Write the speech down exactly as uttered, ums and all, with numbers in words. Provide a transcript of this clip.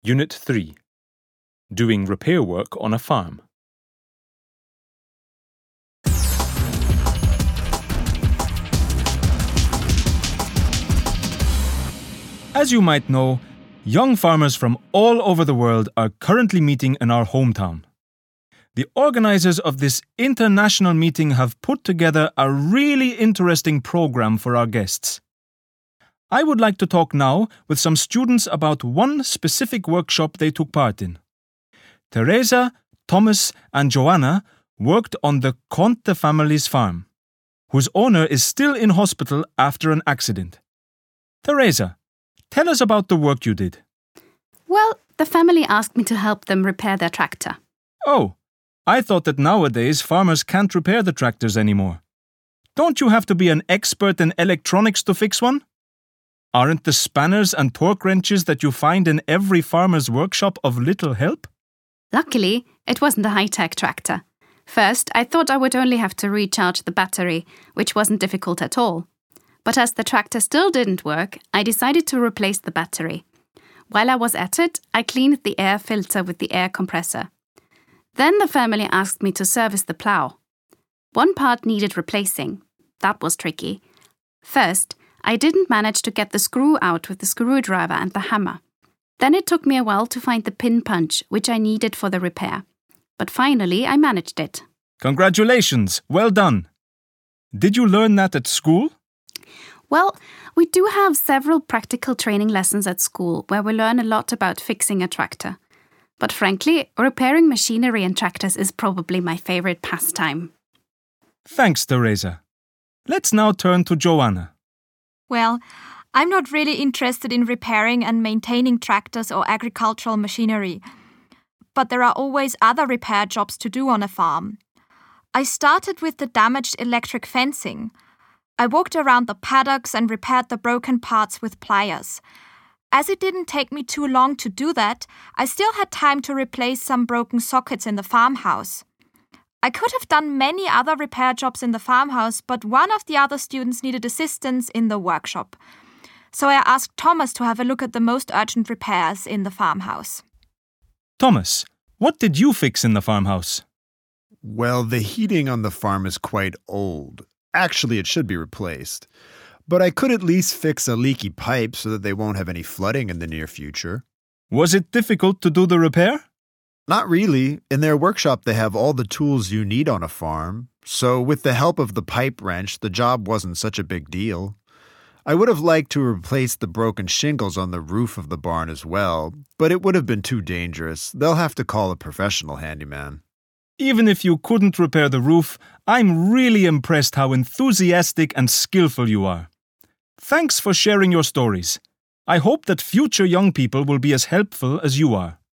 Unit three. Doing repair work on a farm. As you might know, young farmers from all over the world are currently meeting in our hometown. The organizers of this international meeting have put together a really interesting program for our guests. I would like to talk now with some students about one specific workshop they took part in. Teresa, Thomas, and Joanna worked on the Conte family's farm, whose owner is still in hospital after an accident. Teresa, tell us about the work you did. Well, the family asked me to help them repair their tractor. Oh, I thought that nowadays farmers can't repair the tractors anymore. Don't you have to be an expert in electronics to fix one? Aren't the spanners and torque wrenches that you find in every farmer's workshop of little help? Luckily, it wasn't a high-tech tractor. First, I thought I would only have to recharge the battery, which wasn't difficult at all. But as the tractor still didn't work, I decided to replace the battery. While I was at it, I cleaned the air filter with the air compressor. Then the family asked me to service the plough. One part needed replacing. That was tricky. First, I didn't manage to get the screw out with the screwdriver and the hammer. Then it took me a while to find the pin punch, which I needed for the repair. But finally, I managed it. Congratulations! Well done! Did you learn that at school? Well, we do have several practical training lessons at school where we learn a lot about fixing a tractor. But frankly, repairing machinery and tractors is probably my favorite pastime. Thanks, Teresa. Let's now turn to Joanna. Well, I'm not really interested in repairing and maintaining tractors or agricultural machinery. But there are always other repair jobs to do on a farm. I started with the damaged electric fencing. I walked around the paddocks and repaired the broken parts with pliers. As it didn't take me too long to do that, I still had time to replace some broken sockets in the farmhouse. I could have done many other repair jobs in the farmhouse, but one of the other students needed assistance in the workshop. So I asked Thomas to have a look at the most urgent repairs in the farmhouse. Thomas, what did you fix in the farmhouse? Well, the heating on the farm is quite old. Actually, it should be replaced. But I could at least fix a leaky pipe so that they won't have any flooding in the near future. Was it difficult to do the repair? Not really. In their workshop, they have all the tools you need on a farm. So with the help of the pipe wrench, the job wasn't such a big deal. I would have liked to replace the broken shingles on the roof of the barn as well, but it would have been too dangerous. They'll have to call a professional handyman. Even if you couldn't repair the roof, I'm really impressed how enthusiastic and skillful you are. Thanks for sharing your stories. I hope that future young people will be as helpful as you are.